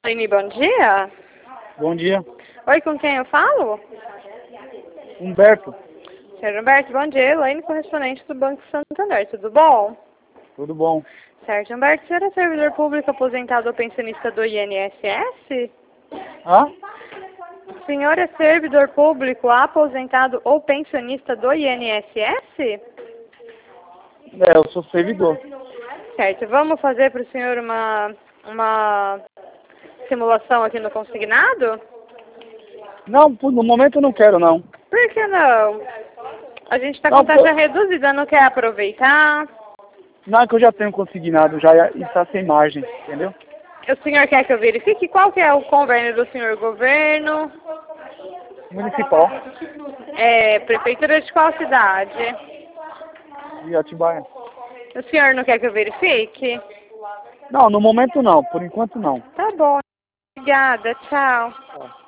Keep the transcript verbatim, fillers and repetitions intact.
Aline, bom dia. Bom dia. Oi, com quem eu falo? Humberto. Senhor Humberto, bom dia. Elaine, correspondente do Banco Santander. Tudo bom? Tudo bom. Certo, Humberto, você era servidor público aposentado ou pensionista do I N S S? Hã? O senhor é servidor público aposentado ou pensionista do I N S S? É, eu sou servidor. Certo, vamos fazer para o senhor uma, uma simulação aqui no consignado? Não, no momento eu não quero, não. Por que não? A gente está Não, com taxa porque- reduzida, não quer aproveitar? Não, é que eu já tenho consignado, já está sem margem, entendeu? O senhor quer que eu verifique qual que é o convênio do senhor governo? Municipal É, prefeitura de qual cidade? de Atibaia. O senhor não quer que eu verifique? Não, no momento não, por enquanto não. Tá bom. Obrigada, tchau. Tá.